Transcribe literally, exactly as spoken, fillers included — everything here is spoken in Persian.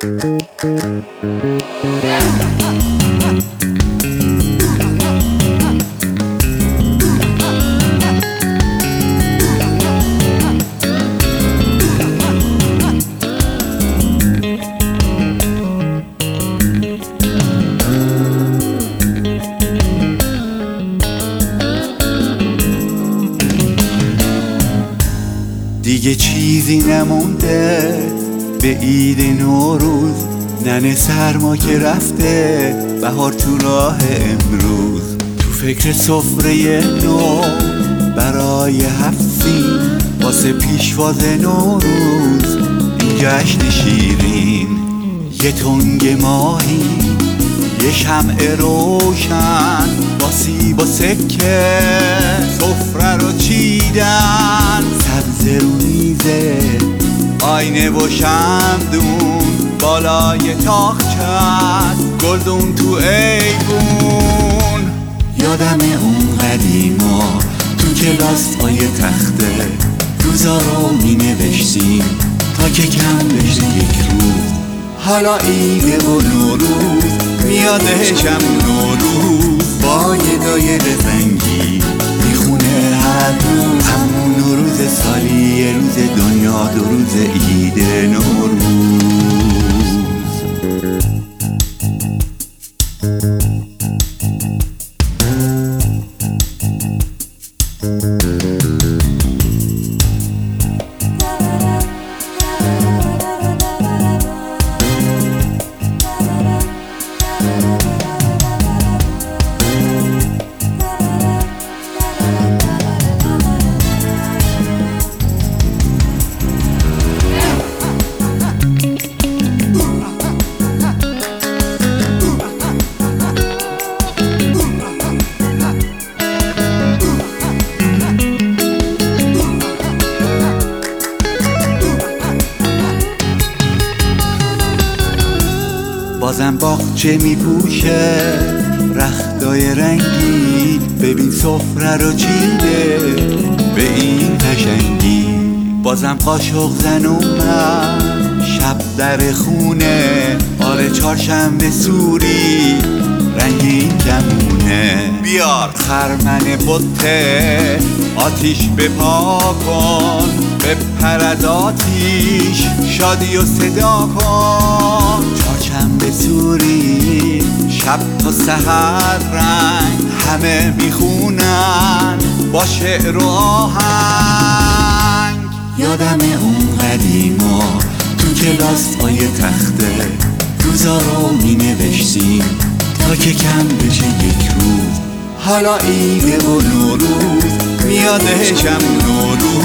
دیگه چیزی نمونده به عید نوروز، ننه سرما که رفته، بهار تو راه امروز. تو فکر سفره نو برای هفت سین، واسه پیشواز نوروز این جشن شیرین. یه تنگ ماهی، یه شمع روشن، با سیب و سکه سفره رو چیدن. سبز رو میزه، آینه و شمدون بالای تاقچه، گلدون تو ایوون. یادم اون قدیما تو کلاس پای تخته، روزا رو می نوشتیم تا که کم بشه یک روز. حالا عیده و نوروز میادشم نوروز، با یه دایره زنگی میخونه هر روز. همون نوروز سالی، یه روز دنیا، دو روز عید نوروز. بازم باغچه میپوشه رختای رنگی، ببین سفره رو چیده به این قشنگی. بازم قاشق زن اومد شب در خونه، آره چهارشنبه سوری رنگین کمونه. بیار خرمن بته، آتیش بپا کن، بپر از آتیش شادی و صدا کن. چهارشنبه سوری شب تا سحر رنگ، همه میخونن با شعر و آهنگ. یادم اون قدیما تو کلاس پای تخته، روزا رو می نوشتیم تا که کم بشه یک روز. حالا عیده و نوروز میادشم نوروز،